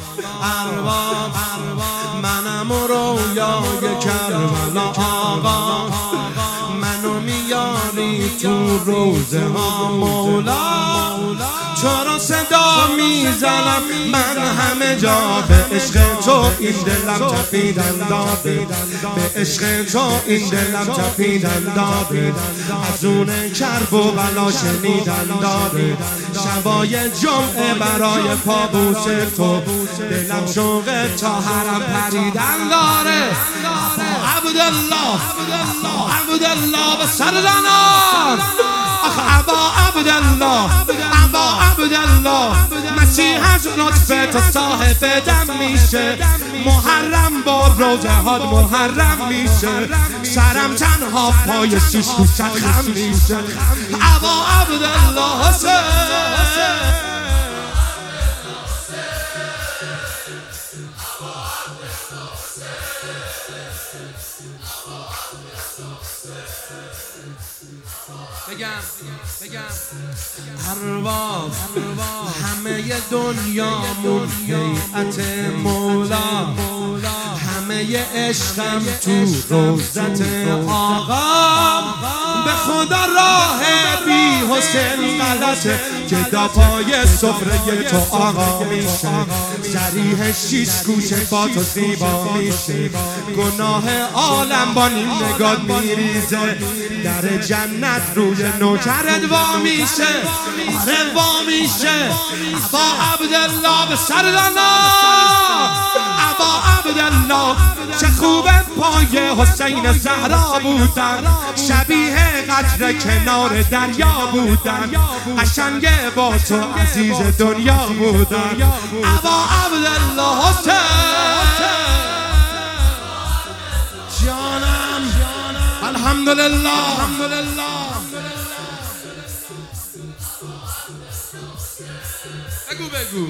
ارباب منم و رویای کربلا آقا منو میاری تو روزه ها مولا چرا صدا میزنم من همه جا به عشق تو این دلم تپیدن داده به عشق تو این دلم تپیدن داده از اون کرب و بلا شنیدن داده شبای جمعه برای پابوس تو دلم شوق تا حرم پریدن داره عبدالله عبدالله به سر زنان آخ ابا عبدالله ابا عبدالله مسیح از لطف تو صاحب دم میشه محرم با روزه هات محرم میشه سرم تنها پای شیش کوچک خم میشه ابا عبدالله حسین بگم ارباب همه دنیامون هیئت مولا همه عشقم تو روزت آقا به خدا راه بی حسین غلطه که پای سفره تو آقا میشه ذریح شیش گوشه با تو زیبا میشه گناه عالم با این نگاه میریزه در جنت روی نوکرت وا میشه آره وا میشه ابا عبدالله به سر ابا عبدالله چه خوبه پای حسین زهرا بودن شبیه قطره کنار دریا بودن قشنگ با تو عزیز دنیا بودن ابا عبدالله حسین جانم الحمدلله بگو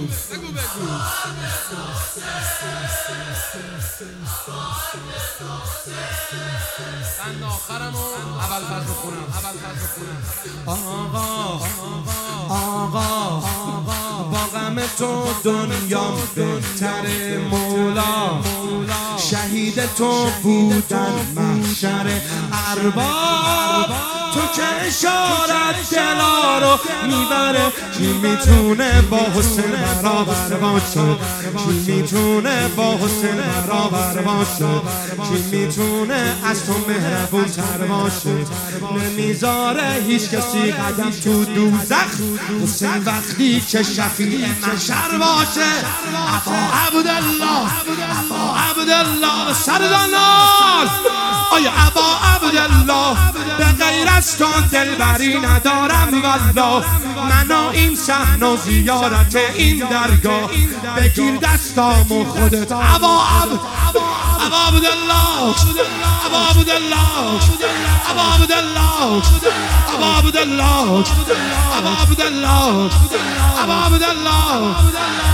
بند آخرم اول فضل خونم آقا با غم تو دنیام بهتر مولا شهید تو بودن محشر ارباب تو که اشارت دلا رو میبره کی میتونه با حسین برابر باشه کی میتونه با حسین برابر باشه کی میتونه از تو مهربون تر باشه نمیذاره هیچ کسی قدم تو دوزخ حسین وقتی که شفیع محشر باشه ابا عبدالله به سر زنان آیا ابا عبدالله به غیر از تو دلبری ندارم والله منو این صحن و زیارت این درگاه بگیر دستامو خودت ابا عبدالله ابا عبدالله